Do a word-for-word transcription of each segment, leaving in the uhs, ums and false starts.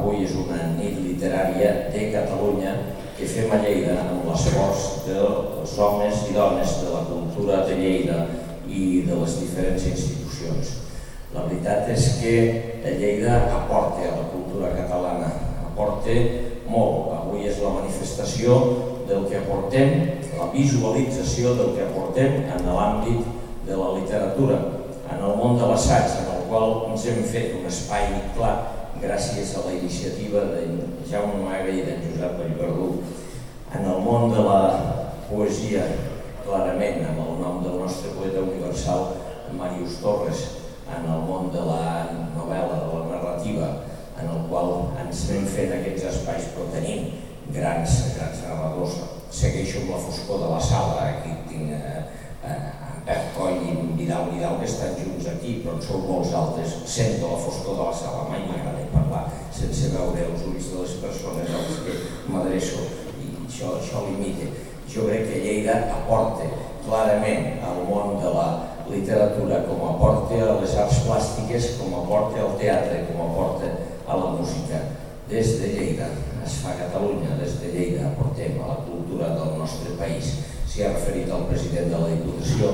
avui és una nit literària de Catalunya que fem a Lleida amb l'esforç dels homes i dones de la cultura de Lleida i de les diferents institucions. La veritat és que Lleida aporta a la cultura catalana, aporta molt. Avui és la manifestació del que aportem, la visualització del que aportem en l'àmbit de la literatura, en el món de l'assaig, en el qual ens hem fet un espai clar gràcies a la iniciativa de Jaume Magra i d'en Josep Vallverdú, en el món de la poesia, clarament, amb el nom del nostre poeta universal, Màrius Torres, en el món de la novel·la, de la narrativa, en el qual ens anem fent aquests espais, però tenim grans, grans narradors. Segueixo amb la foscor de la sala, aquí tinc en Pep Coll i en Vidal Vidal que estan junts aquí, però en sou molts altres. Sento la foscor de la sala, mai m'agrada parlar sense veure els ulls de les persones a les que m'adreço i això, això limita. Jo crec que Lleida aporta clarament al món de la literatura, com aporta a les arts plàstiques, com aporta al teatre, com aporta a la música. Des de Lleida es fa Catalunya, des de Lleida aportem a la cultura del nostre país. S'hi ha referit el president de la Diputació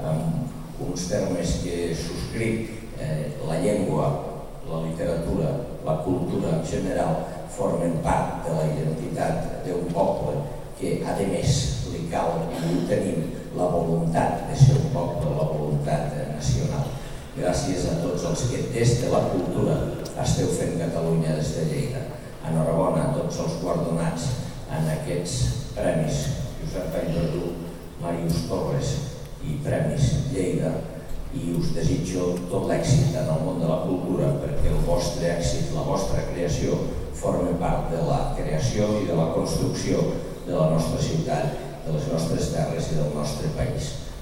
amb uns termes que subscric. La llengua, la literatura, la cultura en general formen part de la identitat d'un poble que, a més, li cal i tenim la voluntat de ser un poble, la voluntat nacional. Gràcies a tots els que des de la cultura esteu fent Catalunya des de Lleida. Enhorabona a tots els guardonats en aquests premis Josep Vallverdú, Màrius Torres i Premis Lleida, i us desitjo tot l'èxit en el món de la cultura perquè el vostre èxit, la vostra creació forma part de la creació i de la construcció de la nostra ciutat, de les nostres terres i del nostre país.